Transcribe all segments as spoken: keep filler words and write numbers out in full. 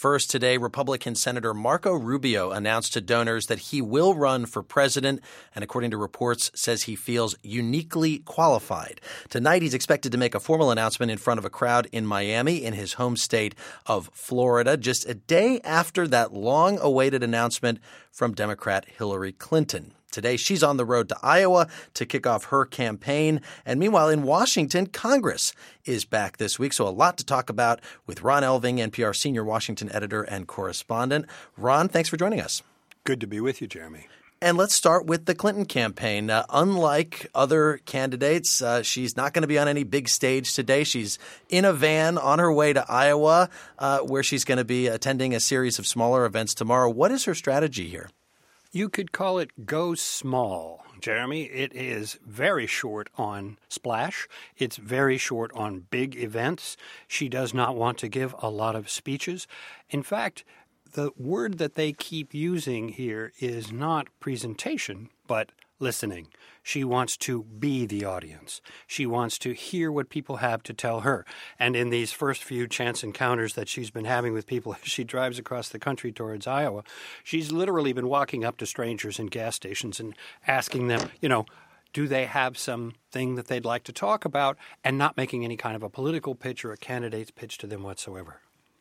First, today, Republican Senator Marco Rubio announced to donors that he will run for president and, according to reports, says he feels uniquely qualified. Tonight, he's expected to make a formal announcement in front of a crowd in Miami in his home state of Florida, just a day after that long-awaited announcement from Democrat Hillary Clinton. Today, she's on the road to Iowa to kick off her campaign. And meanwhile, in Washington, Congress is back this week. So a lot to talk about with Ron Elving, N P R senior Washington editor and correspondent. Ron, thanks for joining us. Good to be with you, Jeremy. And let's start with the Clinton campaign. Uh, unlike other candidates, uh, she's not going to be on any big stage today. She's in a van on her way to Iowa, uh, where she's going to be attending a series of smaller events tomorrow. What is her strategy here? You could call it go small, Jeremy. It is very short on splash. It's very short on big events. She does not want to give a lot of speeches. In fact, the word that they keep using here is not presentation, but listening. She wants to be the audience. She wants to hear what people have to tell her. And in these first few chance encounters that she's been having with people as she drives across the country towards Iowa, she's literally been walking up to strangers in gas stations and asking them, you know, do they have something that they'd like to talk about, and not making any kind of a political pitch or a candidate's pitch to them whatsoever.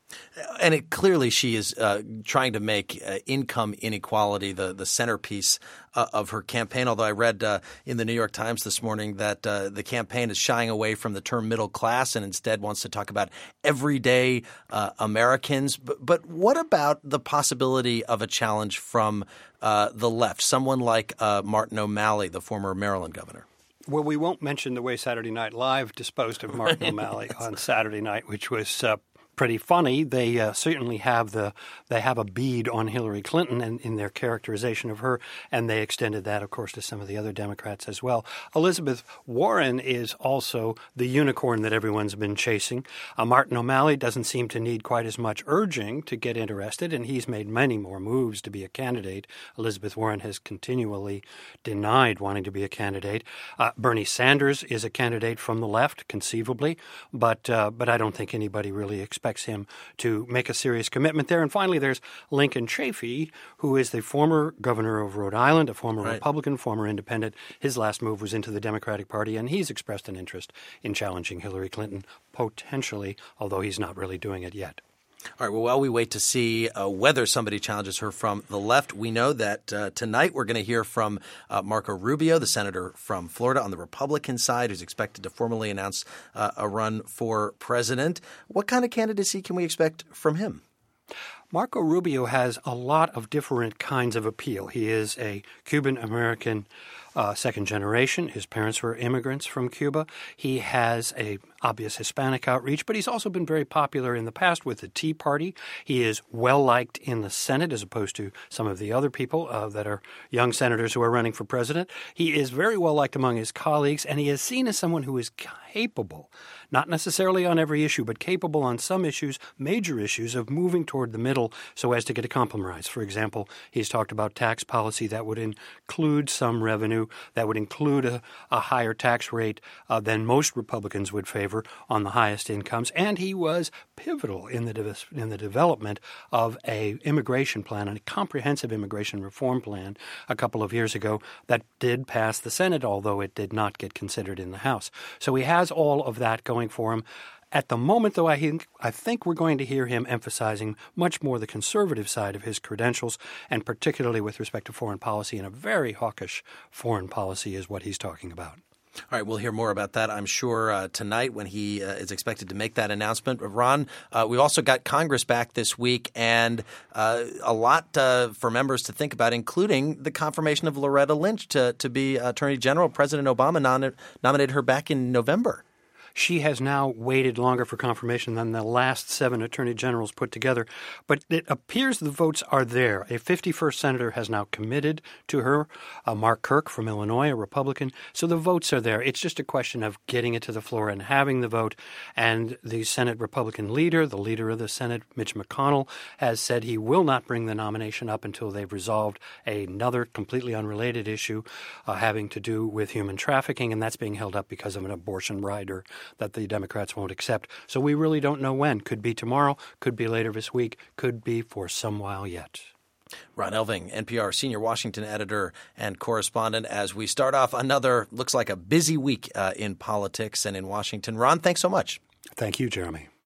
And it, clearly she is uh, trying to make uh, income inequality the, the centerpiece uh, of her campaign, although I read uh, in the New York Times this morning that uh, the campaign is shying away from the term middle class and instead wants to talk about everyday uh, Americans. But, but what about the possibility of a challenge from uh, the left, someone like uh, Martin O'Malley, the former Maryland governor? Well, we won't mention the way Saturday Night Live disposed of Martin O'Malley on Saturday night, which was uh, pretty funny. They uh, certainly have the they have a bead on Hillary Clinton and in their characterization of her, and they extended that, of course, to some of the other Democrats as well. Elizabeth Warren is also the unicorn that everyone's been chasing. Uh, Martin O'Malley doesn't seem to need quite as much urging to get interested, and he's made many more moves to be a candidate. Elizabeth Warren has continually denied wanting to be a candidate. Uh, Bernie Sanders is a candidate from the left, conceivably, but uh, but I don't think anybody really expects him to make a serious commitment there. And finally, there's Lincoln Chafee, who is the former governor of Rhode Island, a former right. Republican, former independent. His last move was into the Democratic Party, and he's expressed an interest in challenging Hillary Clinton, potentially, although he's not really doing it yet. All right. Well, while we wait to see uh, whether somebody challenges her from the left, we know that uh, tonight we're going to hear from uh, Marco Rubio, the senator from Florida on the Republican side, who's expected to formally announce uh, a run for president. What kind of candidacy can we expect from him? Marco Rubio has a lot of different kinds of appeal. He is a Cuban-American uh, second generation. His parents were immigrants from Cuba. He has a obvious Hispanic outreach, but he's also been very popular in the past with the Tea Party. He is well-liked in the Senate as opposed to some of the other people uh, that are young senators who are running for president. He is very well-liked among his colleagues, and he is seen as someone who is capable, not necessarily on every issue, but capable on some issues, major issues, of moving toward the middle so as to get a compromise. For example, he's talked about tax policy that would include some revenue, that would include a, a higher tax rate uh, than most Republicans would favor on the highest incomes, and he was pivotal in the de- in the development of a immigration plan, a comprehensive immigration reform plan a couple of years ago that did pass the Senate, although it did not get considered in the House. So he has all of that going for him. At the moment, though, I think, I think we're going to hear him emphasizing much more the conservative side of his credentials, and particularly with respect to foreign policy, and a very hawkish foreign policy is what he's talking about. All right, we'll hear more about that, I'm sure, uh, tonight when he uh, is expected to make that announcement. Ron, uh, we've also got Congress back this week, and uh, a lot uh, for members to think about, including the confirmation of Loretta Lynch to, to be Attorney General. President Obama nom- nominated her back in November. She has now waited longer for confirmation than the last seven attorney generals put together. But it appears the votes are there. A fifty-first senator has now committed to her, uh, Mark Kirk from Illinois, a Republican. So the votes are there. It's just a question of getting it to the floor and having the vote. And the Senate Republican leader, the leader of the Senate, Mitch McConnell, has said he will not bring the nomination up until they've resolved another completely unrelated issue uh, having to do with human trafficking. And that's being held up because of an abortion rider that the Democrats won't accept. So we really don't know when. Could be tomorrow, could be later this week, could be for some while yet. Ron Elving, N P R senior Washington editor and correspondent, as we start off another, looks like a busy week uh, in politics and in Washington. Ron, thanks so much. Thank you, Jeremy.